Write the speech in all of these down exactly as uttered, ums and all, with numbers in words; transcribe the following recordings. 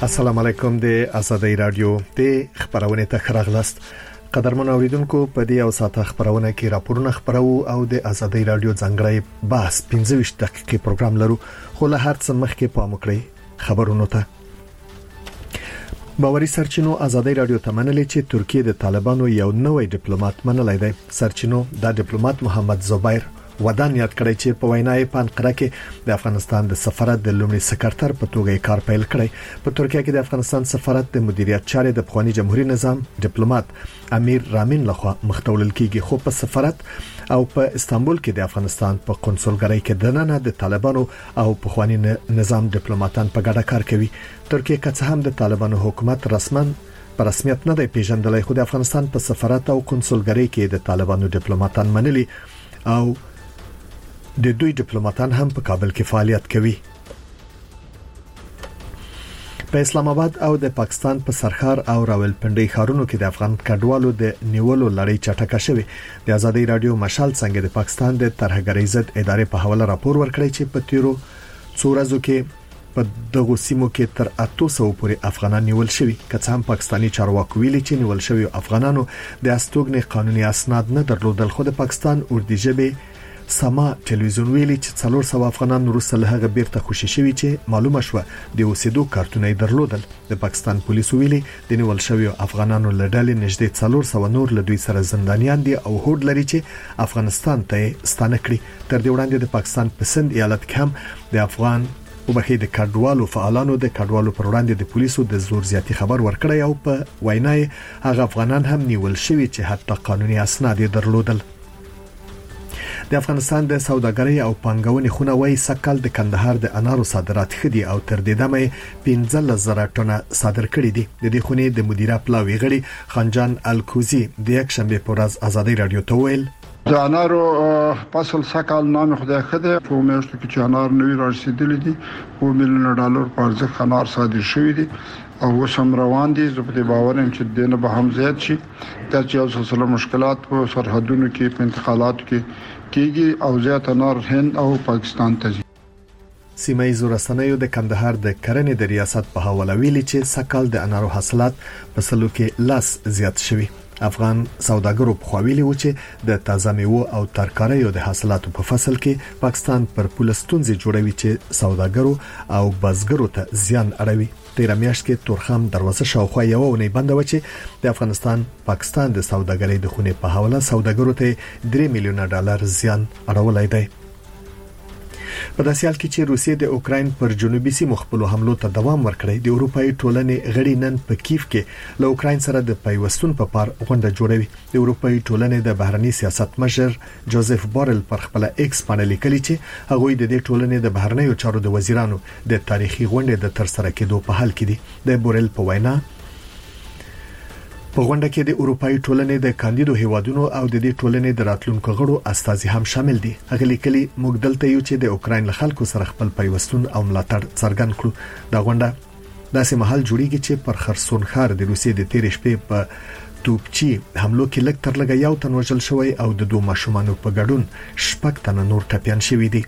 السلام علیکم د آزادۍ رادیو د خبرونه ته خراغلاست. قدرمن اوریدونکو په دې او ساته خبرونه کې راپورونه خبرو او د آزادۍ رادیو څنګه بحث پنځه ویشت دقیقې پروګرام لرو. خو له هر څه مخکې پام وکړئ خبرونه ته. باوري سرچینو آزادۍ رادیو ته منلي چې ترکیه د طالبانو یو نوې ډیپلوماټ منلای دی. سرچینو دا ډیپلوماټ محمد زبیر ودان یاد کړی چې په وینای په انقره کې د افغانستان د سفارت د لومړي سکرټر په توګه کار پیل کړی. په ترکیه کې د افغانستان سفارت د مدیریت چارې د افغاني جمهوریت نظام ډیپلوماټ امیر رامین لخوا مختولل کیږي. خو په سفارت او په استانبول کې د افغانستان په قونسلګرۍ کې دننه د طالبانو او په خواني نظام ډیپلوماټان په ګډه کار کوي. ترکیه که هم د طالبانو حکومت رسماً په رسمیت نه دی پیژندلی، خو د افغانستان په سفارت او قونسلګرۍ کې د طالبانو ډیپلوماټان منلي او د دوی ډیپلوماټان هم په کابل کې فعالیت کوي. په اسلام آباد او د پاکستان په سرخار او راولپنډي ښارونو کې د افغان کډوالو د نیولو لړۍ چټکه شوه. د آزادۍ رادیو مشال څنګه د پاکستان د ترهګرۍ ضد ادارې په حواله راپور ورکړی چې په تیرو څو ورځو کې په دغه سیمو کې تر اته سوه پورې افغانان نیول شوي. که هم پاکستانی چارواکو ویلي چې نیول شوی افغانانو د استوګنې قانوني اسناد نه درلودل، خو د پاکستان اردو ژبه سما ټلویزیون ویلي چې څلور سوه افغانان وروسته له هغه بیرته خوشي شوي چې معلومه شوه د اوسېدو کارتونه درلودل. د پاکستان پولیسو ویلي د نیول شوی افغانانو له ډلې نږدې څلور سوه نور له دوی سره زندانیان دي او هوډ لري چې افغانستان ته ستانه کړي. تر دې وړاندې د پاکستان په سند ایالت کې هم د افغان او بخې د کډوالو فعالانو د کډوالو پر وړاندې د پولیسو د زور زیاتی خبر ورکړی او په وینای هغه افغانان هم نیول شوي چې حتی قانوني اسناد درلودل. د افغانستان د سوداګرۍ او پانګونې خونه وایي سکل د کندهار د انارو صادرات خدي او تر دې دمه پنځه زره ټنه صادر کړي دي. د دې خونې د مدیره پلاوی غړي خانجان الکوزی د یک شنبه پر ورځ آزادۍ رادیو ته ویل د انارو فصل سکل نام خدای خده په میاشتو کې چې انار نوی رسیدلی دي او میلیون ډالر په ارزښت انار صادر شوی دي او وسم روان دي. زه په دې باور یم چې دنه به هم زیات شي. دا چې یو سلسله مشکلات په سرحدونو کې په انتقالاتو کې کېږي او زیات انار هند او پاکستان ته ځي. سیمه ییزو رسنیو د کندهار د کرنې د ریاست په حواله ویلي چې سکل د انارو حاصلات په سلو کې لاس زیات شوي. افغان سوداګرو په خویلي و چې د تازه میوه او ترکاریو د حاصلاتو په فصل کې پاکستان پر پولستونځي جوړوي چې سوداګرو او بزګرو ته زیان اړوي. تیر میاشت کې تورخم دروازه شاوخوا یو ونی بنده و چې د افغانستان پاکستان د سوداګرۍ د خونې په حواله سوداګرو ته درې میلیونه ډالر زیان اړولای دی. په داسې حال کې چې روسیې د اوکراین پر جنوبي سیمو خپل حملو ته دوام ورکړی، د اروپאי ټولنې غړي نن په کیف کې له اوکراین سره د پیوستون په پار غونډه جوړوي. د اروپאי ټولنې د بهرنی سیاست مشر جوزف بارل پر خپل ایکس باندې لیکلي چې هغه د دې ټولنې د بهرنیو چارو د وزیرانو د تاریخي غونډې د ترسره کېدو په حال کې دي. د بورل په وینا په غونډه کې د اروپאי ټولنې د کاندیدو هیوادونو او د دې ټولنې د راتلونکو غړو استازي هم شامل دي. هغه لیکلي موږ دلته یو چې د اوکراین خلکو سره خپل پیوستون او ملاتړ څرګند کړو. دا غونډه داسې محل جوړیږي چې پر خرسون ښار د روسیې د تیر شپې په توپچی حملو کې لږ تر لږه یو تن وژل شوی او د دوه ماشومانو په ګډون شپږ تن نور ټپيان شوي دي.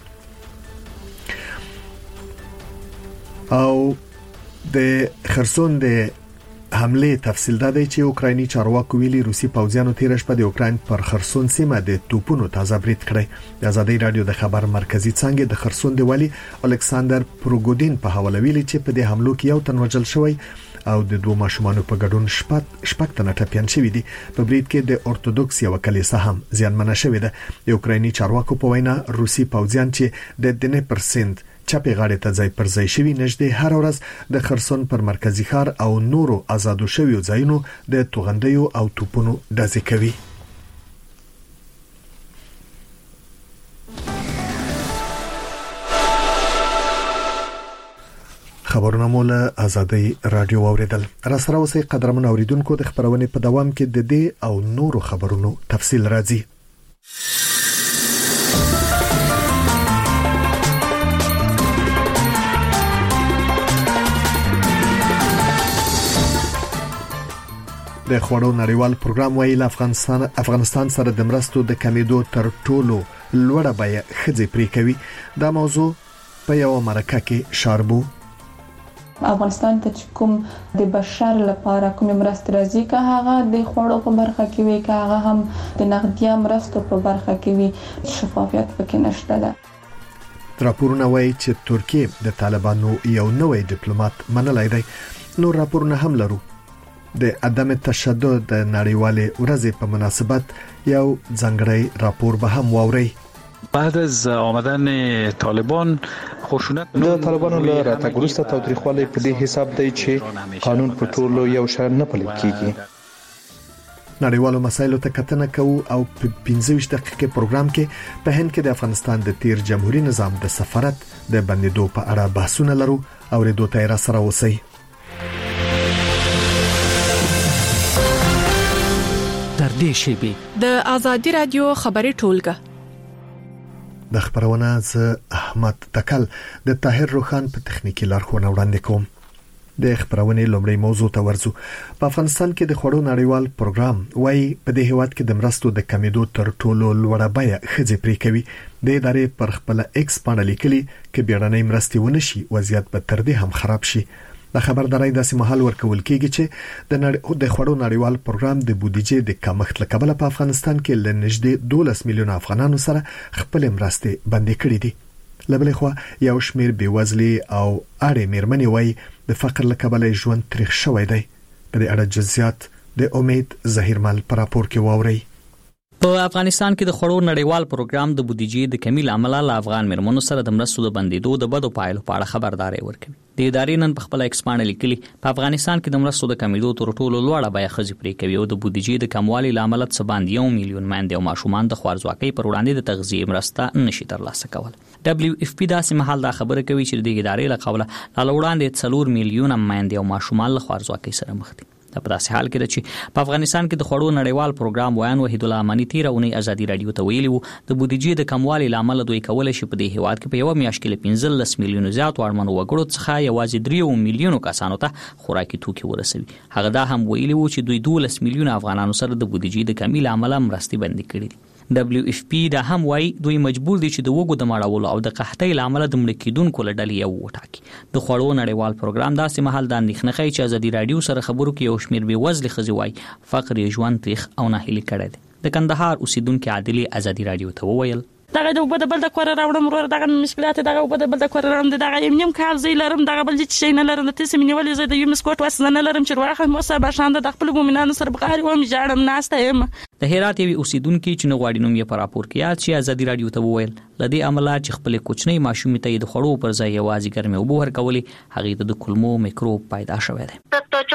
او د خرسون د حمله تفصیل ده چې اوکرایني چارواکو ویلي روسي پوځیانو تیر شپه د اوکراین پر خرسون سیمه د توپونو تازه برید کړی. د آزادۍ رادیو د خبر مرکزی څنګه د خرسون دی والی الکساندر پروګودین په حواله ویلي چې په دې حملو کې یو تن وژل شوی او د دوه ماشومانو په ګډون شپږ شپږ تنه ټپيان شوي دي. په برید کې د اورتودوکس یو کلیسا هم زیانمنه شوې ده. د اوکرایني چارواکو په وینا روسي پوځیان چې د دنه پرسنت چپی غاړې ته ځای پر ځای شوي نږدې هر ورځ د خرسون پر مرکزی ښار او نورو آزادو شویو ځایونو د توغندیو او توپونو ډزې کوي. خبرونه مو له آزادۍ رادیو اوریدل. را سره اوسئ قدرمن اوریدونکو، د خبرونې په دوام کې د دې او نورو خبرونو تفصیل راځي. د خوړو نړیوال پروګرام ویل افغانستان افغانستان سره د مرستو د کمیدو تر ټولو لوړه بیه خځې پرې کوي. دا موضوع په یو مرکه کې شاربو افغانستان ته چې کوم د بشر لپاره کوم مرستې راځي که هغه د خوړو په برخه کې وي که هغه هم د نقدي مرستو په برخه کې وي شفافیت پکې نشته ده. راپورونه وایي چې ترکیه د طالبانو یو نوې ډیپلوماټ منلای دی. نو راپورونه هم لرو. د عدم تشدد د نړیوالې ورځې په مناسبت یو ځانګړی راپور به هم واوري. بعد از آمدن طالبان خشونت د طالبانو له راتګ وروسته تاوتریخوالی په دې حساب دی چې قانون په ټولو یو شان نه پلي کیږي. نړیوالو مسایلو ته کتنه کوو او په پنځه ویشت دقیقې پروګرام کې په هند کې د افغانستان د تیر جمهوریت نظام د سفارت د بندیدو په اړه بحثونه لرو او ریډو ته را سره اوسئ. در دې شیبي د ازادي رادیو خبري ټولګه د خبرونه ز احمد تکل د طاهر روخان په تخنیکی لارښوونه وړاندې کوم. د خبرونه لومړی موضوع ته ورځو. په افغانستان کې د خوړو نړیوال پروګرام وايي په دې هیواد کې د مرستو د کمیدو تر ټولو لوړه بیه خځې پرې کوي. د ادارې پر خپل ایکس باندې لیکلي کې بیړنۍ مرستې ونشي وضعیت به تر دې هم خراب شي. د خبرداري داسې مهال ورکول کېږي چې د نړۍ د خوړو نړیوال پروګرام د بودیجې د کمښت لکبله په افغانستان کې لنږدې دولس میلیون افغانانو سره خپل مرستې بندي کړې دي. لبلې خو یو شمیر بیوزلي او اړې میرمنې وایي د فقر لکبله ژوند تریخ شوی دی. په دې اړه جزئیات د امید ظهیرمل پر راپور کې واوري. په افغانستان کې د خوړو نړیوال پروګرام د بودیجې د کمی لامل له افغان مرمنو سره د مرستو د بندیدو د بدو پایلو په اړه خبرداري ورکړي. د ادارې نن په خپل ایکس باندې لیکلي په افغانستان کې د مرستو د کمیدو تر ټولو لوړه بیه خځې پرې کوي او د بودیجې د کموالي لامل څه باندې یو میلیون میندې او ماشومان د خوارځواکۍ پر وړاندې د تغذیه مرسته نشي ترلاسه کول. دبليو اف پی داسې مهال دا خبره کوي چې د ادارې له قوله لا وړاندې څلور میلیون میندې او ماشومان له خوارځواکۍ سره مخ دي. په داسې حال کې چې په افغانستان کې د خوړو نړیوال پروګرام وایي وحید الله امانی تیر اونۍ ازادي رادیو ته ویلي وو د بودیجې د کموالي لامل دوی کولای شي په دې هیواد کې په یو میاشت کې پنځلس میلیون زیات واړمنو وګړو څخه یوازې درې میلیون کسانو ته خوراکي توکي ورسوي. هغه دا هم ویلي وو چې دوی دولس میلیون افغانانو سره د بودیجې د کمی لامل مرستې بندي کړې دي. دبليو اف پی دا هم وایي دوی مجبور دي چې د وګړو د مړولو او د قحطۍ لامل د مړ کېدونکو لړل یو وټاکي. د خوړو نړیوال پروګرام داسې مهال د اندېښنې کوي چې ازادي رادیو سره خبرو کې یو شمیر بې وزلي ښځې وایي فقر یې ژوند تریخ او ناهیلي کړی دی. د کندهار اوسیدونکو عادلې ازادي رادیو ته وویل دغه د وبد بل د کور راوړم ورور دغه مشکلات دغه وبد بل د کور راوړم دغه یم نیم کال زی لرم دغه بل چې شي نه لرم د تاسو مینه ولې زه د یو مسکوټ واسه نه لرم چې واخه مو سره بشاند د خپل مومنانو سره بغاری و مجاړم ناسته یم. د هرات یو اوسیدونکو چې نو غواړي نوم یې پر راپور کې یاد شي ازادي رادیو ته وویل لدی عملات چې خپل کوچنی ماشومې ته د خړو پر ځای یوازې ګرمه وبو ورکولې هغه د کلمو میکروب پیدا شوی دی.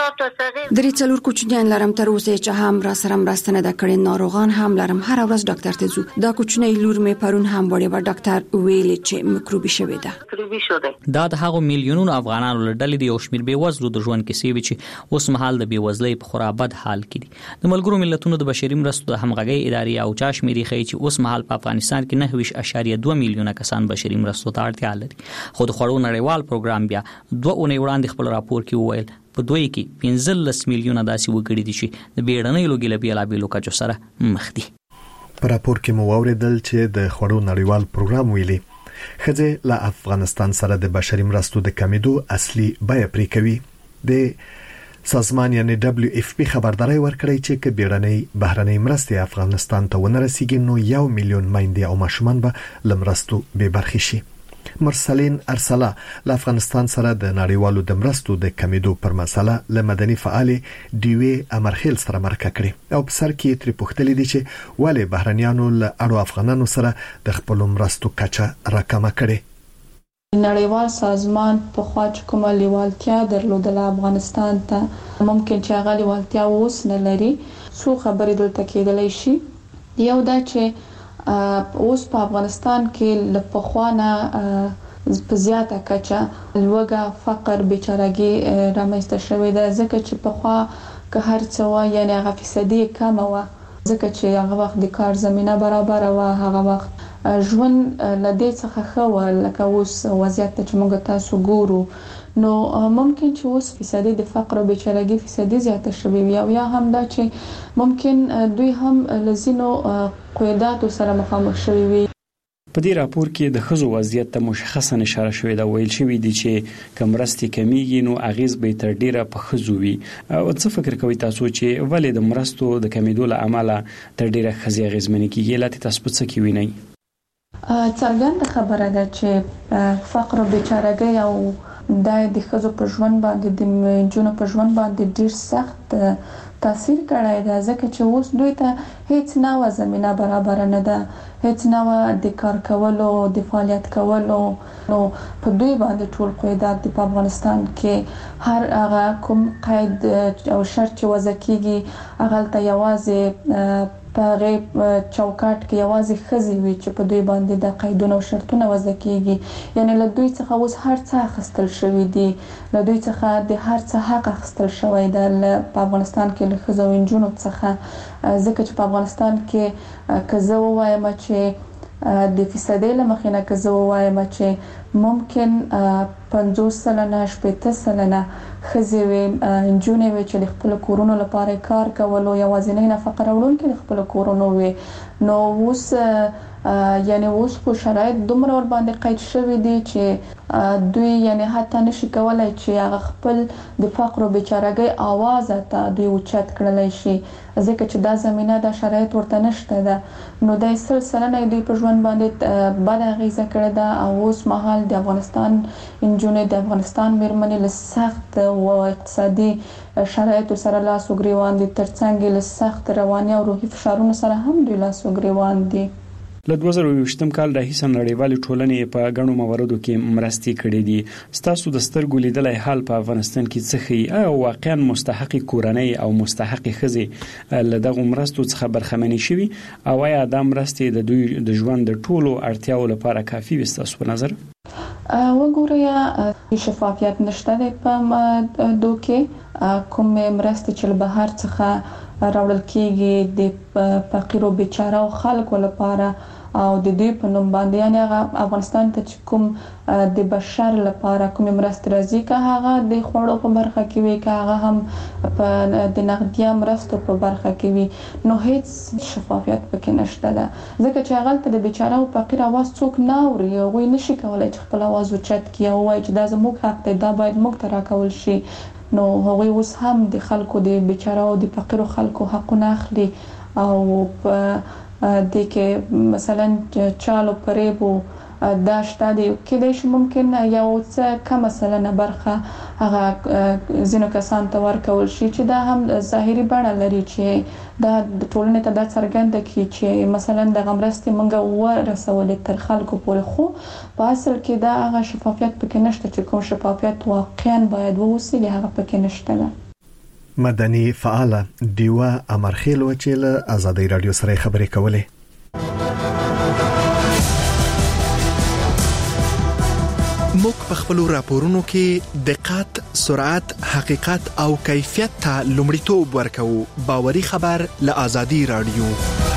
درې څلور کوچنیان لرم تر اوسه چې هم را سره مرسته نه کړي ناروغان هم لرم هر ورځ ډاکټر ته ځو. دا کوچنی لور مې پرون هم وړي و ډاکټر ویل چې میکروبي شوی ده. دا د هغو میلیونونو افغانانو لړل دي او شمیر به وزلو د ژوند کې سی چې اوس مهال د بیوزلۍ په خورا بد حال کې دي. د ملګرو ملتونو د بشري مرستو د همغږي ادارې او چا شمیرې ښیي چې اوس مهال په افغانستان کې نه ویش اشاریه دوه میلیونه کسان بشري مرستو ته اړتیا لري. خو د خوړو نړیوال پروګرام بیا دوه اونۍ وړاندې خپل راپور کې وویل په دوی کې پنځلس میلیونه داسې وګړي دي چې د بیړنۍ لوګي له بیلابېلو کچو سره مخ دي. په راپور کې مو واوریدل چې د خوړو نړیوال پروګرام ویلي خځې له افغانستان سره د بشري مرستو د کمیدو اصلي بیه پرې کوي. د سازمان یعنی دبليو اف پی خبرداري ورکړی چې ک بیړنۍ بهرنۍ مرستې افغانستان ته ونه رسیږي نو یو میلیون میندې او ماشومان به لمرستو به برخې شي. مرسلین ارسلا له افغانستان سره د نړیوالو د مرستو د کمیدو پر مسله له مدني فعال دیوی امرخیل سره مرکه کړې او په سر کې تر پوښتلې دي چې ولې بهرنیانو له اړو افغانانو سره د خپل مرستو کچه راکمه کړي. نړیوال سازمان په خوا چې کومه لیوالتیا درلودله افغانستان ته ممکن چې هغه لیوالتیا اوس نه لري. څو خبرې دلته کېدلی شي. یو دا چې اوس په افغانستان کې له پخوا نه په زیاته کچه لوږه فقر بیچارهګي رامنځته شوې ده ځکه چې پخوا که هر څه وه یعنې هغه فیصدي کمه وه ځکه چې هغه وخت د کار زمینه برابره وه هغه وخت ژوند له دې څخه ښه وه لکه اوس وضعیت ته چې موږ تاسو ګورو نو ممکن چې اوس فیصدي د فقر او بیچارهګي فیصدي زیاته شوې وي او یا هم دا چې ممکن دوی هم له ځینو قیوداتو سره مخامخ شوي وي. په دې راپور کې د ښځو وضعیت ته مشخصا اشاره شوې ده. ویل شوی دی چې که مرستې کمیږي نو اغیز به تر ډیره په ښځو وي. او څه فکر کوئ تاسو چې ولې د مرستو د کمیدو له امله تر ډیره ښځې اغیزمنې کیږي؟ لاته تاسو په څه کې وینئ؟ څرګنده خبره ده چې فقر او بیچارهګۍ او د ښځو په ژوند باندې د نجونو په ژوند باندې ډیر سخت تاثیر کړی دی، ځکه چې اوس دوی ته هیڅ نوع زمینه برابر نه ده، هیڅ نوع د کار کولو د فعالیت کولو. نو په دوی باندې ټول قیودات په افغانستان کې هر هغه کوم قید او شرط چې وضع کیږي هغه ته یوازې په غي چوکاټ کې یوازې ښځې وي چې په دوی باندې د قیدونو او شرطونو وضع کیږي. یعنی له دوی څخه اوس هر څه اخیستل شوی دی، له دوی څخه د هر څه حق اخیستل شوی دی په افغانستان کې له ښځو او نجونو څخه. ځکه چې په افغانستان کې که زه ووایم چې د فیصدي له مخې نه که زه ووایم چې ممکن پنځوس سلنه شپېته سلنه ښځې وي، نجونې وي چې د خپل کورونو لپاره کار کولو یوازینی نفقه راوړونکې د خپل کورونو وي. نو اوس یعنی اوس خو شرایط دومره ور باندې قید شوی دي چې دوی یعنی حتی نشي کولای چې هغه خپل د فقر او بیچارهګۍ आवाज ته دوی اوچت کړلای شي، ځکه چې دا زمينه د شرایط ورته نشته ده. نو د سلسله دوی په ژوند باندې بد اغیزه کړې ده. او اوس مهال د افغانستان انجونې د افغانستان میرمنې له سخت او اقتصادي شرایطو سره لاس او ګریوان دي، ترڅنګ له سخت رواني او روحي فشارونو سره هم دوی لاس او ګریوان دي. له دوه زره یوویشتم کال راهیسې نړیوالې ټولنې په غنو مواردو کې مرستې کړې دي. ستاسو د سترګو لیدلای حال په افغانستان کې څه ښیي؟ او واقعا مستحق کورنۍ او مستحق ښځې له دغه مرستو څخه برخمنې شوي؟ او آیا دا مرستې د دوی د ژوند د ټولو اړتیاو لپاره کافي وي ستاسو په نظر؟ وګورئ، شفافیت نشته دی په دوی کوم مرستې چې له بهر څخه راوړل کیږي د فقیر او بیچاره خلکو لپاره او د دې په نوم باندې، یعنی هغه افغانستان ته چې کوم د بشر لپاره کوم مرستې راځي، که هغه د خوړو په برخه کې وي، که هغه هم په د نقدي مرستو په برخه کې وي، نو هیڅ شفافیت پکې نشته ده. ځکه چې هغه ته د بیچاره او فقیر आवाज څوک نه اوري، هغوی نشي کولای چې خپل आवाज اوچت کړي او وایي چې دا زموږ حق دی، دا باید موږ ته راکول شي. نو هغوی اوس هم د خلکو د بیچاره او د فقیر خلکو حقونه اخلي او په د کې مثلا چالو پریبو دا شته دی، کېدای شي ممکن یو څه کم مثلا برخه هغه زینو کسان ته ورکول شي چې دا هم ظاهري بڼه لري چې دا د ټولنې ته دا څرګنده کړي چې مثلا د غمرستې مونږ ورسولې تر خلکو پورې، خو په اصل کې دا هغه شفافیت پکې نشته چې کوم شفافیت واقعا باید ووسی هغه پکې نشته ده. مدني فعاله دیوا امرخیل و چې له آزادۍ رادیو سره خبرې کولې. موږ په خپل راپورونو کې دقت، سرعت، حقیقت او کیفیت ته لومړیتوب ورکوو. باوري خبر له آزادۍ رادیو.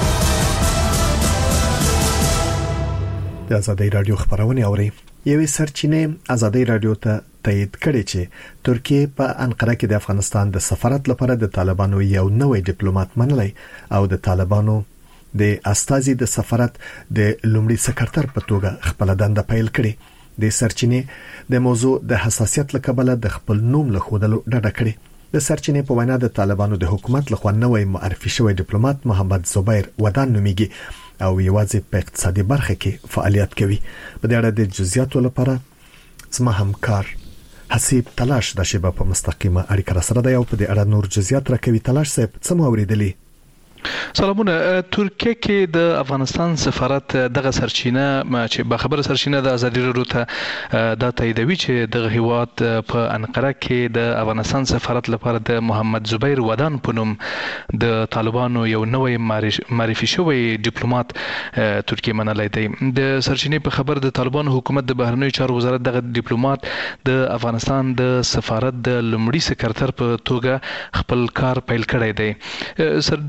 د آزادۍ رادیو خبرونه اوري. یوې سرچینې آزادۍ رادیو ته تایید کړي چې ترکیه په انقره کې د افغانستان د سفارت لپاره د طالبانو یو نوې ډیپلوماټ منلای او د طالبانو د استازي د سفارت د لومړي سکرټر په توګه خپل دنده پیل کړي. د سرچینې د موضوع د حساسیت لکبله د خپل نوم له خودلو ډډه کړي. د سرچینې په وینا د طالبانو د حکومت لخوا نوې معرفي شوی ډیپلوماټ محمد زبیر ودان نومیږي او یوازې په اقتصادي برخه کې فعالیت کوي. په دې اړه د جزئیاتو لپاره زما همکار حسیب تلاش د شبه په مستقیمه اړیکه سره دی او په دې اړه نور جزئیات راکوي. تلاش صاحب څه مو اوریدلی؟ سلامونه. ترکیه کې د افغانستان سفارت دغه سرچینه چې به خبره سرچینه د ازادي رادیو ته د تاییدوي چې د هیواد په انقره کې د افغانستان سفارت لپاره د محمد زبیر ودان په نوم د طالبانو یو نوې معرفي شوی ډیپلوماټ ترکیه منلای دی. د سرچینې په خبر د طالبانو حکومت د بهرنیو چارو وزارت دغه ډیپلوماټ د افغانستان د سفارت د لومړي سکرټر په توګه خپل کار پیل کړی دی. سر د سرچینې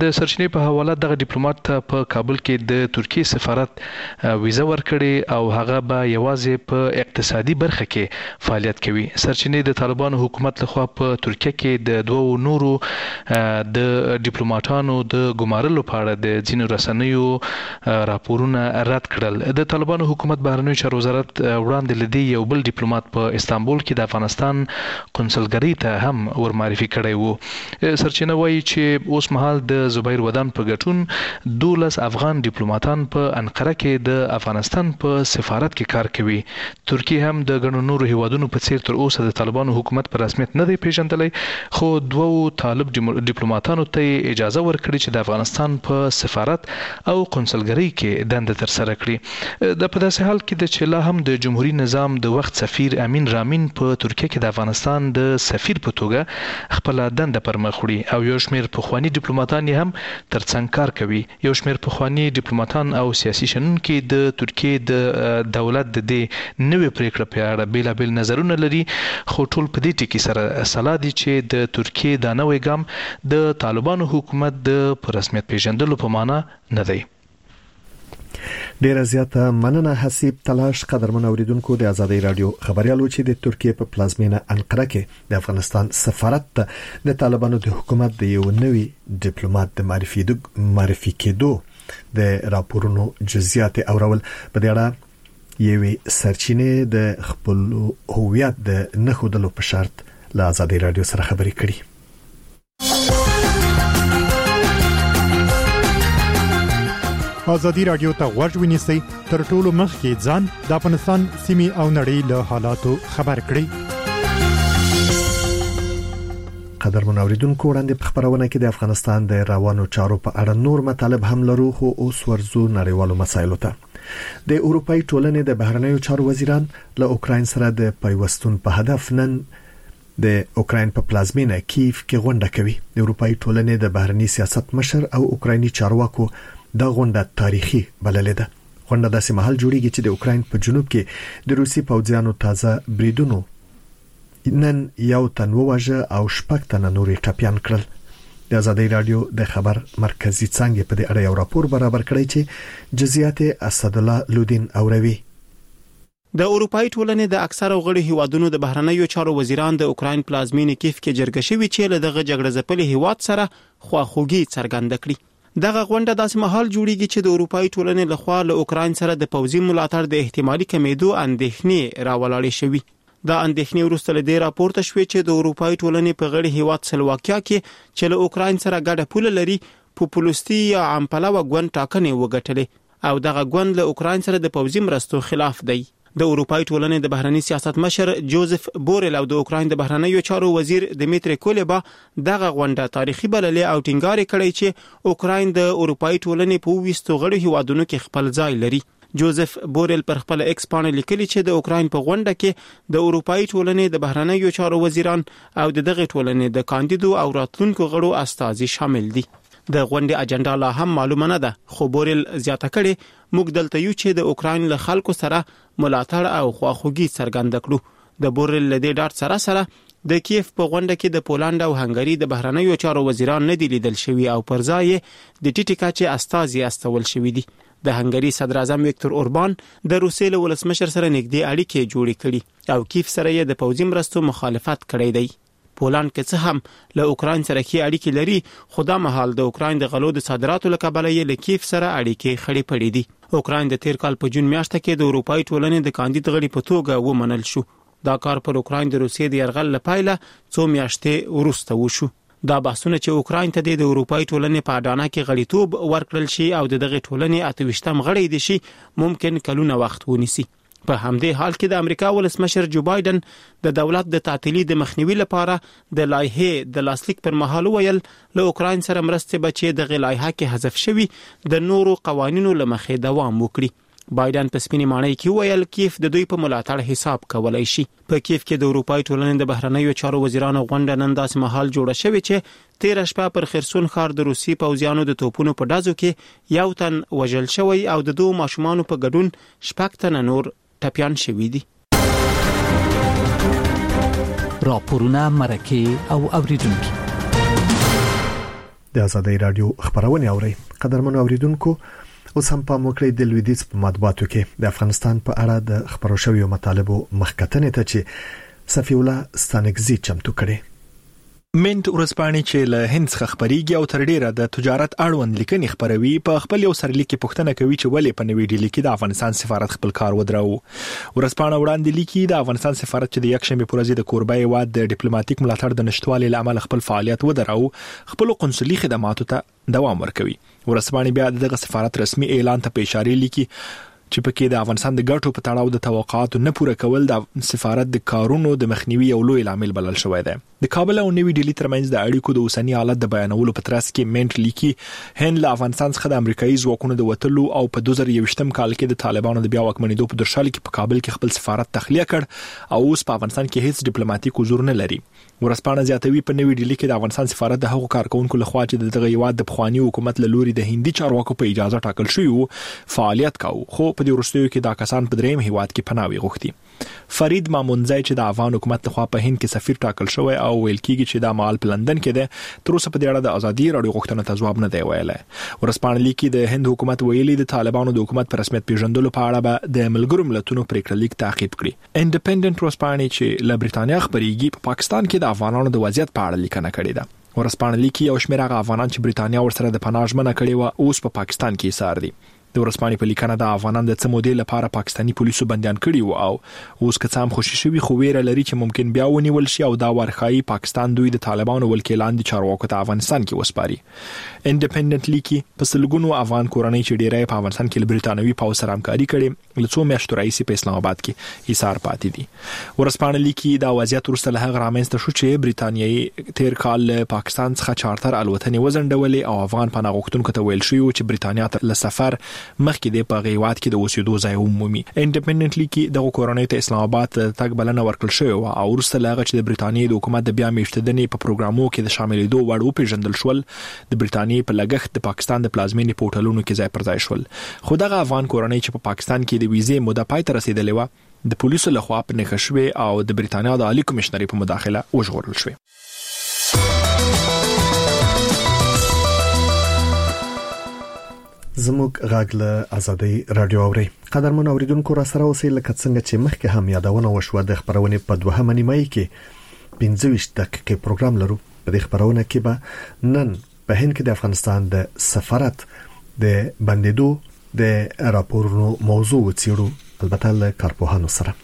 کوچنی په حواله دغه ډیپلوماټ ته په کابل کې د ترکیه سفارت ویزه ورکړي او هغه به یوازې په اقتصادي برخه کې فعالیت کوي. سرچینې د طالبانو حکومت لخوا په ترکیه کې د دوو نورو د ډیپلوماټانو د ګمارلو په اړه د ځینو رسنیو راپورونه رد کړل. د طالبانو حکومت بهرنیو چارو وزارت وړاندې لدی یو بل ډیپلوماټ په استانبول کې د افغانستان قونسلګرۍ ته هم ورمعرفي کړی وو. سرچینه وایي چې اوس مهال د زبیر ودان په ګټون دولس افغان ډیپلوماټان په انقره کې د افغانستان په سفارت کې کار کوي. ترکیه هم د ګڼو نورو هیوادونو په څیر تر اوسه د طالبانو حکومت په رسمیت نه دی پیژندلی، خو دوو طالب ډیپلوماټانو ته اجازه ورکړي چې د افغانستان په سفارت او قونسلګرۍ کې دنده ترسره کړي. د په داسې حال کې د چې لا هم د جمهوریت نظام د وخت سفیر امین رامین په ترکیه کې د افغانستان د سفیر په توګه خپل دنده پر مخ وړي او یو شمېر پخواني ډیپلوماټان هم ترڅنګ کار کوي. یو شمېر پخواني ډیپلوماټان او سیاسي شنونکي د ترکیه د دولت د دې نوې پریکړه په اړه بیلابیل نظرونه لري، خو ټول په دې ټکي سره سلا دي چې د ترکیه دا نوې ګام د طالبانو حکومت د په رسمیت پیژندلو په معنا نه دی. ډیره زیاته مننه حسیب تلاش. قدرمن اوریدونکو، د آزادۍ رادیو خبريالو چې د ترکیه په پلازمینه انقره کې د افغانستان سفارت ته د طالبانو د حکومت د یو نوي ډیپلوماټ د معرفي د معرفي کېدو د راپورونو جزئیات اورول په دې اړه یوې سرچینې د خپل هویت د نه خودلو په شرط له آزادۍ رادیو سره خبرې کړي. آزادی رادیو ته غوږ ونیسئ، تر ټولو مخکې ځان د افغانستان سیمې او نړۍ له حالاتو خبر کړئ. قدرمن اوریدونکو، وړاندې په خبرونه کې د افغانستان د روانو چارو په اړه نور مطالب هم لرو، خو اوس ورزو نړیوالو مسایلو ته. د اروپאי ټولنې د بهرنیو چارو وزیران له اوکراین سره د پیوستون په هدف نن د اوکراین په پلازمینه کیف کې غونډه کوي. د اروپאי ټولنې د بهرنی سیاست مشر او اوکرایني چارواکو دا غونډه تاریخي بللې ده. غونډه داسې محل جوړیږي چې د اوکراین په جنوب کې د روسي پوځیانو تازه بریدونو نن یو تن وواژه او شپږ تن نورې ټپيان کړل. د آزادۍ رادیو د خبر مرکزی څنګه په دې اړه یو راپور برابر کړی چې جزئیات اسد الله لودین اوروي. د اروپאי ټولنې د اکثره غړي هیوادونو د بهرنیو چارو وزیران د اوکراین پلازمینې کیف کې جرګه شوي چې له دغه جګړه ځپلي هیواد سره خواخوږي څرګنده کړي. دغه غونډه داسې مهال جوړیږي چې د اروپאי ټولنې لخوا له اوکراین سره د پوځي ملاتړ د احتمالي کمیدو اندېښنې راولاړې شوې. دا اندېښنې وروسته له دې راپورته شوې چې د اروپאי ټولنې په غړي هیواد سلواکیا کې چې له اوکراین سره ګډه پوله لري پوپولستي یا عامپلوه ګوند ټاکنې وګټلې او دغه ګوند له اوکراین سره د پوځي مرستو خلاف دی. د اروپאי ټولنې د بهرنی سیاست مشر جوزف بورل او د اوکراین د بهرنیو چارو وزیر دمیتری کولبا دغه غونډه تاریخي بللې او ټینګار کړی چې اوکراین د اروپאי ټولنې په وستو غړي هیوادونو کې خپل ځای لري. جوزف بورل پر خپل ایکس باندې لیکلي چې د اوکراین په غونډه کې د اروپאי ټولنې د بهرنیو چارو وزیران او د دغه ټولنې د کاندیدو او راتلونکو غړو استازي شامل دي. د غونډې اجنډا لا هم معلومه نه ده، خو بورل زیاته کړي موږ دلته یو چې د اوکراین له خلکو سره ملاتړ او خواخوږي څرګنده کړو. د بورل له دې ډاټ سره سره د کیف په غونډه کې د پولند او هنګری د بهرنیو چارو وزیران نه دي لیدل شوي او پر ځای د ټیټی کچې استازي استول شوي دي. د هنګری صدر اعظم ویکتور اوربان د روسیې له ولسمشر سره نږدې اړیکې جوړې کړي او کیف سره یې د پوځي مرستو مخالفت کړی دی. پولند کې څه هم له اوکراین سره کې اړیکې لري، خو دا مهال د اوکراین د غلو د صادراتو له کبله یې له کیف سره اړیکې خړې پړې دي. اوکراین د تیر کال په جون میاشت کې د اروپאי ټولنې د کاندید غړي په توګه ومنل شو. دا کار پر اوکراین د روسیې د یرغل لپاره څو میاشتې وروسته وشو. دا بحثونه چې اوکراین ته د اروپאי ټولنې په اډانه کې غړیتوب ورکړل شي او د دغه ټولنې اته ویشتم غړی دي شي ممکن کلونه وخت ونیسي. په همدې حال کې د امریکا ولسمشر جو بایدن د دولت د تعطیلي د مخنیوي لپاره د لایحې د لاسلیک پر مهال ویل له اوکراین سره مرستې بچي د غلایحه کې حذف شوی د نورو قوانینو لمخې دوام وکړي. بایدن په سپینې معنی کې ویل کیف د دوی په ملاتړ حساب کولای شي. په کیف کې د اروپאי ټولنې د بهرنیو چارو وزیرانو غونډه نن داسې مهال جوړه شوې چې تیر شپه پر خرسون ښار د روسي پوځیانو د توپونو په ډزو کې یو تن وژل شوی او د دوه ماشومان په ګډون شپږ تن نور ټپيان شوي دي. راپورونه مرکه او اوریدونکو د ازادي رادیو خبرونه اوري. قدرمن اوریدونکو اوس هم په موکړې د لویدیځ په مطبوعاتو کې د افغانستان په اړه د خبرو شویو مطالبو مخکتنې ته چې صفی الله ستانکزی چمتو کړي. منټ ورسپانې چې له هند څخه خبريږي او تر ډیره د تجارت اړوند لیکنې خبروي په خپل یو سرلیک کې پوښتنه کوي چې ولې په نوې ډیلی کې د افغانستان سفارت خپل کار ودراو. ورسپانې وړاندې لیکي د افغانستان سفارت چې د یک شنبه پر ورځ د کوربه هیواد د ډیپلوماټیک ملاتړ د نشټوالي لامل خپل فعالیت ودراو، خپل قنصلي خدماتو ته دوام ورکوي. ورسپانې بیا دغه سفارت رسمي اعلان ته په اشاره لیکي چې پکې د افغانستان د ګټو په تړاو د توقعاتو نه پوره کول د سفارت د کارونو د مخنیوي یو لوی عامل بلل شوی دی. د کابل او نوې ډیلی ترمنځ د اړیکو د اوسنی حالت د بیانولو په ترڅ کې منټ لیکي هند له افغانستان څخه د امریکایي ځواکونو د وټلو او په دوه زره یوویشتم کال کې د طالبانو د بیا واکمنېدو په درشل کې په کابل کې خپل سفارت تخلیه کړ او اوس په افغانستان کې هیڅ ډیپلوماټیک حضور نه لري. ورسپانې زیاتوي په نوې ډیلی کې د افغانستان سفارت د هغو کارکونکو لخوا چې دغه هیواد د پخوانی حکومت له لوري د هندي چارواکو په اجازه ټاکل شوی وو فعالیت کاوه، خو په دې وروستیو کې دا کسان په دریم هیواد کې پناه وغوښتي. فرید مامونځای چې د افغان حکومت لخوا په هند کې سفیر ټاکل شوی او ویل کیږي چې د مال په لندن کې ده، تر اوسه په دې اړه د ازادي رادیو غوښتنه ته ځواب نه دی ویلی. ورسپانې لیکي د هند حکومت ویلي د طالبانو د حکومت په رسمیت پیژندلو په اړه به د ملګرو ملتونو پریکړه لیک تعقیب کړي. انډیپندنت ورسپانې چې له بریتانیا خبريږي په پاکستان کې د افغانانو د وضعیت په اړه لیکنه کړې ده. ورسپانې لیکي یو شمېر هغه افغانان چې بریتانیا ورسره د پناه ژمنه کړې و اوس په پاکستان کې ایسار دي. د ورسپانې په لیکنه د افغانان د څه مودې لپاره پاکستانی پولیسو بندیان کړي وو او اوس که څه هم خوشي شوي خو ویره لري چې ممکن بیا ونیول شي او دا ورخایي پاکستان دوی د طالبانو ولکیلان دي چارواکو ته افغانستان کې وسپاري. انډیپندنت لیکي په سلګونو افغان کورنۍ چې ډیری په افغانستان کې برېټانوي پوځ سره همکاري کړې له څو میاشتو راهیسې په اسلام آباد کې ایثار پاتې دي. ورسپانې لیکي دا وضعیت وروسته له هغه رامنځته شو چې برېټانیایي تیر کال پاکستان څخه چارتر الوتنې وځنډولې او افغان پناه غوښتونکو ته ویل شوی چې برېټانیا ته له سفر مخکې د په هیواد کې د اوسېدو ځای عمومي. انډیپندنټلی کې د کورونې ته اسلام آباد تګ بلنه ورکړل شوې و او وروسته لاغه چې د برېټانیې د حکومت د بیا میشتدنې په پروګرامو کې د شاملېدو وړ وپیژندل شول، د برېټانیې په لګښت د پاکستان د پلازمینې پورټالونو کې ځای پر ځای شول. خو دغه افغان کورنۍ چې په پاکستان کې د ویزې موده پای ته رسیدلې و د پولیسو لخوا په نښه شوې او د برېټانیا د عالی کمشنري په مداخله وژغورل شوې. زموږ غاګ له ازادي رادیو اوري. قدرمن اوریدونکو را سره اوسئ لکه څنګه چې مخکې هم یادونه وشوه د خبرونه په دوهمه نیمه کې پنځه ویشت دقیقې پروګرام لرو. په دې خبرونه کې به نن په هند کې د افغانستان د سفارت د بندیدو د راپورونو موضوع وڅېړو، البته له کارپوهانو سره.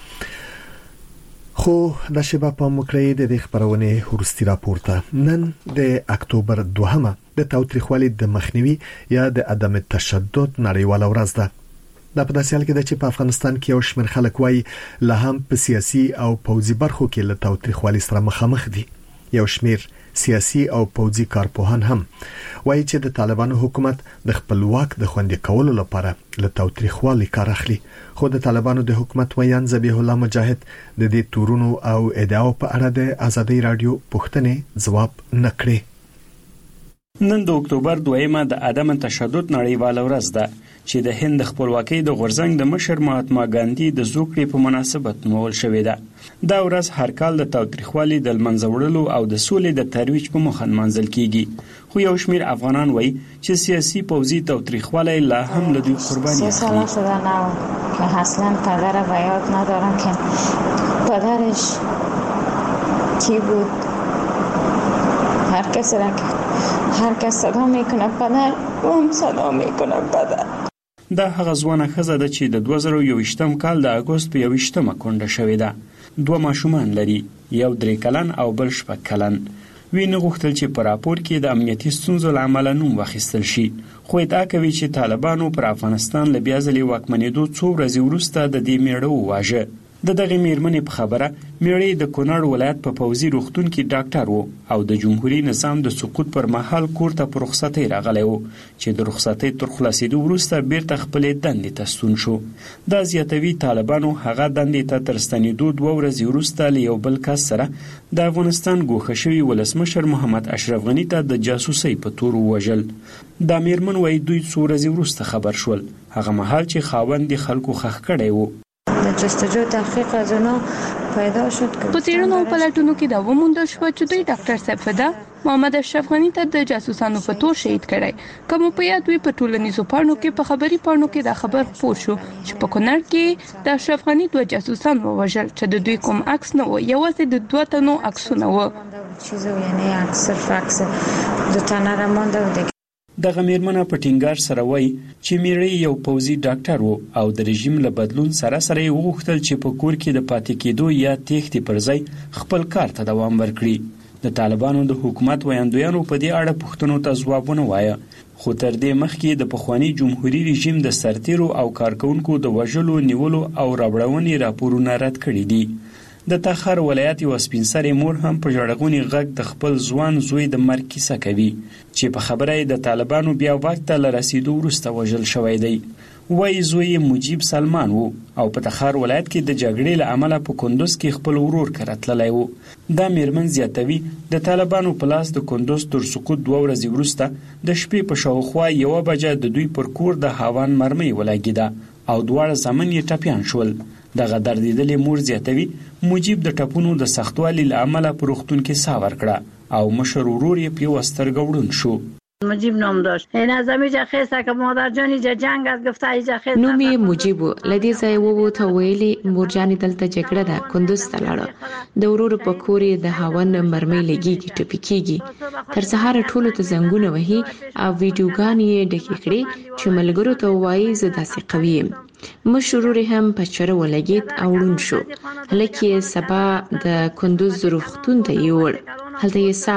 خو د شبا په مکرې د خبرونه ورستي راپورته نن د اکتوبر دوهمه د تاوتریخوالي د مخنیوي یا د عدم تشدد نړیواله ورځ ده. د په داسې حال کې چې په افغانستان کې یو شمېر خلک وایي له هم په سیاسي او پوځي برخو کې له تاوتریخوالي سره مخامخ دي. یو شمېر سیاسي او پوځي کارپوهان هم وایي چې د طالبانو حکومت د خپل واک د خوندي کولو لپاره له تاوتریخوالي کار اخلي. خو د طالبانو د حکومت ویان ذبیح الله مجاهد د دې تورونو او ادعاو په اړه د ازادي رادیو پوښتنې ځواب نه کړی. نن د اکتوبر دویمه د عدم تشدد نړیواله ورځ ده چې د هند خپلواکۍ د غورځنګ د مشر مهاتما ګاندھی د زوکړې په مناسبت نومول شوې ده. دا ورځ هر کال د تاوتریخوالي د منځه وړلو او د سولې د ترویج په موخه نمانځل کیږي. خو یو شمېر افغانان وایي چې سیاسي پوځي تاوتریخوالی لا هم له دوی قرباني اخلي. سه ساله شده که اصلا پدر و یاد ندارم که پدرش کی بود. هر کس را که هر کس صدا میکنه پدر و هم صدا میکنه پدر. دا هغه ځوانه ښځه ده چې د دوه زره یوویشتم کال د اګوست په یوویشتمه کونډه شوې ده. دوه ماشومان لري، یو درې کلن او بل شپږ کلن. وی نه غوښتل چې په راپور کې د امنیتي ستونزو له امله نوم واخیستل شي، خو ادعا کوي چې طالبانو پر افغانستان له بیا ځلې واکمنېدو څو ورځې وروسته د دې میړه وواژه. د دغه میرمنې په خبره میړه د کونړ ولایت په پوځي روغتون کې ډاکټر وو او د جمهوریت نظام د سقوط پر مهال کور ته په رخصتۍ راغلی وو چې د رخصتۍ تر خلاصېدو وروسته بیرته خپلې دندې ته ستون شو. دا زیاتوي طالبانو هغه دندې ته تر ستنېدو دوه ورځې وروسته له یو بل کس سره د افغانستان ګوښه شوي ولسمشر محمد اشرف غني ته د جاسوسۍ په تور ووژل. دا میرمن وایي دوی څو ورځې وروسته خبر شول، هغه مهال چې خاوند د خلکو خښ کړی وو. د جستجو تحقیق از اونا پیدا شد. په څېړنو او پلټونو کې دا وموندل شو چې دوی ډاکټر سیفدا محمد اشرف غنی ته د جاسوسانو په تور شهید کړی. کوم په یاد وی په ټولنیزو پاڼو کې په خبري پاڼو کې دا خبر خپور شو چې په کونړ کې د اشرف غنی دوه جاسوسان ووژل چې د دوی کوم عکس نه و، یوازې د دوه تنو عکسونه و. چیزو یعنی عکس فاکس د تنه را مونده. دغه میرمنه په ټینګار سره وایي چې میړی یو پوځي ډاکټر و او د رژیم له بدلون سره سره یې وغوښتل چې په کور کې د پاتې کېدو یا تېښتې پر ځای خپل کار ته دوام ورکړي. د طالبانو د حکومت ویاندویانو په دې اړه پوښتنو ته ځوابونه وایه، خو تر دې مخکې د پخواني جمهوریت رژیم د سرتیرو او کارکونکو د وژلو، نیولو او راوړونې راپورونه رد کړي دي. د تخار ولایت یو سپین سرې مور هم په ژړغوني غږ د خپل ځوان زوی د مرګ کیسه کوي چې په خبره یې د طالبانو بیا وخت ته له رسیدو وروسته وژل شوی دی. وایي زوی مجیب سلمان و او په تخار ولایت کې د جګړې له امله په کندوز کې خپل ورور کره تللی و. دا میرمن زیاتوي د طالبانو په لاس د کندوز تر سقوط دوه ورځې وروسته د شپې په شاوخوا یوه بجه د دوی پر کور د هاوان مرمۍ ولګېده او دواړه زامن یې ټپیان شول. دغه دردېدلې مور زیاتوي مجیب د ټپونو د سختوالي له امله په روغتون کې ساه ورکړه او مشر ورور یې په یوه سترګه وړوند شو. مجیب نام داشت. این از امیجا خیسته که مادر جانی جا جنگ از گفته ایجا خیسته. نومی مجیبو لدی ځای ووت ویلي مور جانی دلته جګړه ده کندوز ته لاړه. د ورور په کور د هاون مرمۍ لګیږي ټپي کیږي. تر سهار ټولو ته زنګونه وهي او ویډیوګانې یې ډکې کړې چې ملګرو ته وایي زه داسې قوي یم. مشرور هم په چره ولګید او ړوند شو. هلک یې سبا د کندوز روغتون ته یوړ. هلته یې ساه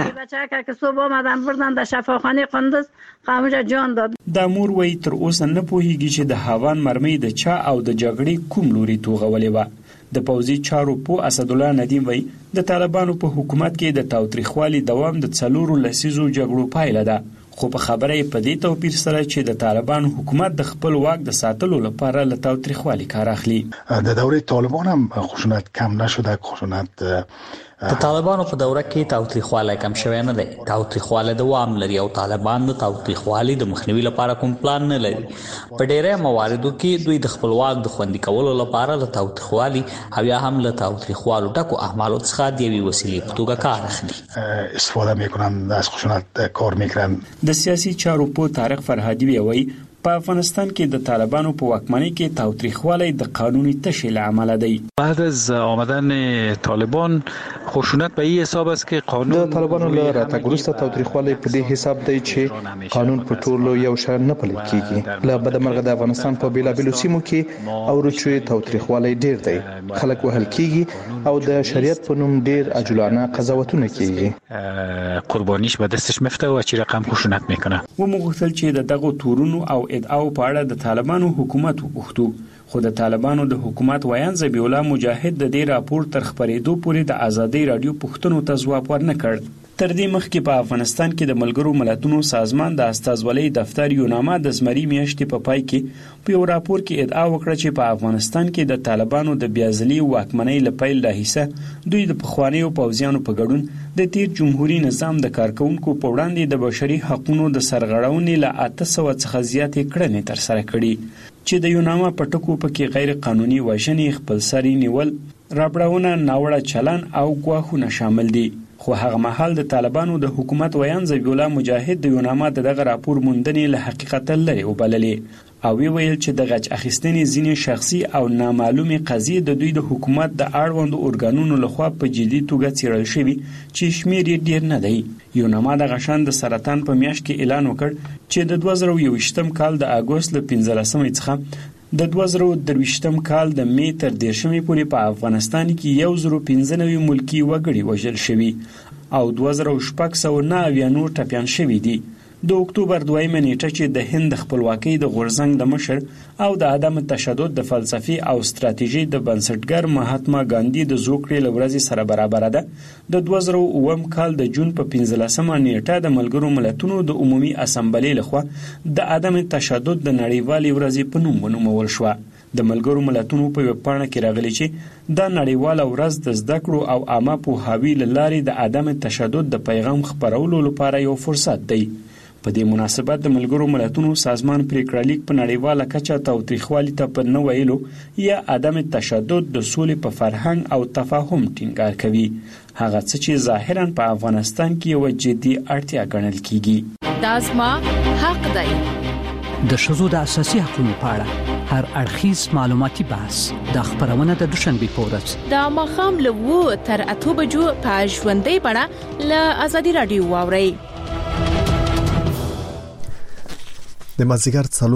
ورکړه. دا مور وایي تر اوسه نه پوهیږي چې د هاوان مرمۍ د چا او د جګړې کوم لوري توغولې وه. د پوځي چارو پوه اسدالله ندیم وایي د طالبانو په حکومت کې د تاوتریخوالي دوام د څلورو لسیزو جګړو پایله ده، خو په خبره یې په دې توپیر سره چې د طالبانو حکومت د خپل واک د ساتلو لپاره له تاوتریخوالي کار اخلي. د دورې طالبان هم خشونت کم نشده. خشونت د طالبانو په دوره کې تاوتریخوالی کم شوی نه دی. تاوتریخوالی دوام لري او طالبان د تاوتریخوالي د مخنیوي لپاره کوم پلان نه لري. په ډیری مواردو کې دوی د خپل واک د خوندي کولو لپاره له تاوتریخوالي او یا هم له تاوتریخوالو ډکو اعمالو څخه د یوې وسیلې په توګه کار اخلي. استفاده میکنن، از خشونت کار میکنن. د سیاسي چارو په طارق فرهادي وایي په افغانستان کې د طالبانو په واکمنۍ کې تاوتریخوالی د قانوني تشې له امله دی. بعد از آمدن طالبان خشونت به این حساب است که قانون د طالبانو له راتګ وروسته تاوتریخوالی په دې حساب دی چې قانون په ټولو یو شان نه پلی کیږي. له بدمرغه د افغانستان په بیلابیلو سیمو کې او رچوي تاوتریخوالی ډیر دی. خلک وهل کیږي او د شریعت په نوم ډیر عجولانه قضاوتونه کیږي. قربانیش به دستش میفته و چی رقم خشونت میکنه. و مغوښتل چې د دغه تورونو او ادعاو په اړه د طالبانو حکومت وغوښتو، خو د طالبانو د حکومت ویان ذبیح الله مجاهد د دې راپور تر خپرېدو پورې د ازادۍ راډیو پوښتنو ته ځواب ورنه کړ. تر دې مخکې په افغانستان کې د ملګرو ملتونو سازمان د استازولۍ دفتر یوناما د زمري میاشتې په پای کې په یو راپور کې ادعا وکړه چې په افغانستان کې د طالبانو د بیازلي واکمنۍ له پیل راهیسه دوی د پخوانیو پوځیانو په ګډون د تیر جمهوریت نظام د کارکونکو په وړاندې د بشري حقوقو د سرغړونې له اته سوه څخه زیاتې کړنې ترسره کړي چې د یوناما په ټکو پکې غیر قانوني وژنې، خپلسري نیول، رابړونه، ناوړه چلن او ګواښونه شامل دي. خو هغه مهال د طالبانو د حکومت ویان ذبیح الله مجاهد د یوناما دغه راپور موندنې له حقیقت لري وبللې او وی ویل چې د غچ اخیستنې ځینې شخصي او نامعلومې قضیې د دوی د حکومت د اړوندو ارګانونو لخوا په جدي توګه څیړل شوي چې شمیر یې ډیر نه دی. یوناما د غشان د سرطان په میاشت کې اعلان وکړ چې د دوه زره یوویشتم کال د اګوست له پنځلسمې څخه د دوه زره درویشتم کال د می تر دېرشمې پورې په افغانستان کې یو زره پنځه نوي ملکي وګړي وژل شوي او دوه زره شپږ سوه نه اویا نور ټپیان شوي دي. د اکتوبر دویمه نیټه چې د هند د خپلواکۍ د غورځنګ د مشر او د عدم تشدد د فلسفي او ستراتیژي د بنسټګر مهاتما ګاندی د زوکړې له ورځې سره برابر ده. د دوه زره اووم کال د جون په پنځلسمه نیټه د ملګرو ملتونو د عمومي اسامبلې لخوا د عدم تشدد د نړیوالې ورځې په نوم ونومول شوه. د ملګرو ملتونو په ویبپاڼه کې راغلي چې دا نړیواله ورځ د زده کړو او عامه پوهاوي له لارې د عدم تشدد د پیغام خپرولو لپاره یو فرصت دی. په دې مناسبت د ملګرو ملتونو سازمان پریکړه لیک په نړیواله کچه تاوتریخوالي ته په نه ویلو یا عدم تشدد د سولې په فرهنګ او تفاهم ټینګار کوي، هغه څه چې ظاهراً په افغانستان کې یو جدي اړتیا ګڼل کیږي. دا زما حق دی. د ښځو د اساسي حقوقو په اړه هر اړخیز معلوماتي بحث د خبرونه د دوشنبه په ورځ د ماښام له اووه تر اته بجو په ژوندۍ بڼه له ازادي رادیو واورئ. د مازیګر څلور